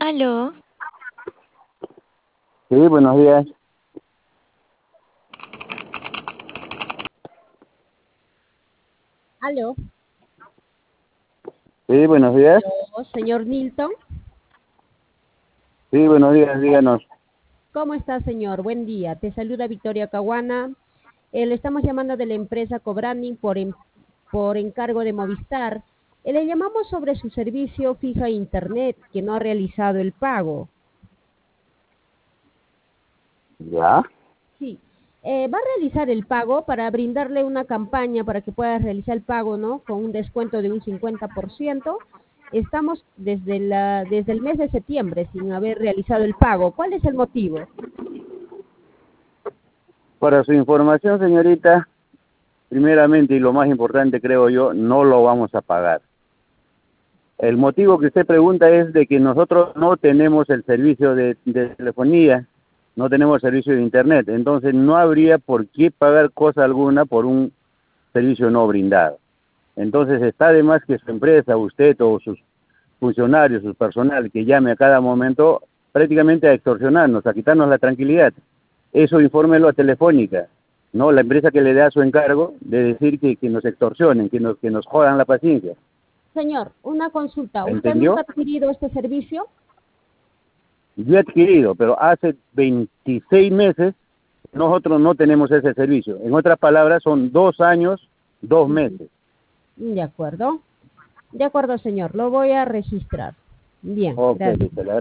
Aló, Sí, buenos días. Aló, Sí, buenos días. aló, señor Nilton. Sí, buenos días, díganos. ¿Cómo está, señor? Buen día. Te saluda Victoria Caguana. Le estamos llamando de la empresa Cobranding por encargo de Movistar. Le llamamos sobre su servicio fija Internet que no ha realizado el pago. ¿Ya? Sí. Va a realizar el pago para brindarle una campaña para que pueda realizar el pago, ¿no? Con un descuento de un 50%. Estamos desde el mes de septiembre sin haber realizado el pago. ¿Cuál es el motivo? Para su información, señorita, primeramente y lo más importante, creo yo, no lo vamos a pagar. El motivo que usted pregunta es de que nosotros no tenemos el servicio de telefonía, no tenemos servicio de Internet, entonces no habría por qué pagar cosa alguna por un servicio no brindado. Entonces está de más que su empresa, usted o sus funcionarios, su personal, que llame a cada momento prácticamente a extorsionarnos, a quitarnos la tranquilidad. Eso infórmelo a Telefónica, ¿no? La empresa que le da su encargo de decir que nos extorsionen, que nos jodan la paciencia. Señor, una consulta. ¿Usted nunca ¿Entendió? ha adquirido este servicio? Yo he adquirido, pero hace 26 meses nosotros no tenemos ese servicio. En otras palabras, son 2 años, 2 Ujú. meses. De acuerdo. De acuerdo, señor. Lo voy a registrar. Bien, Ok, gracias. listo.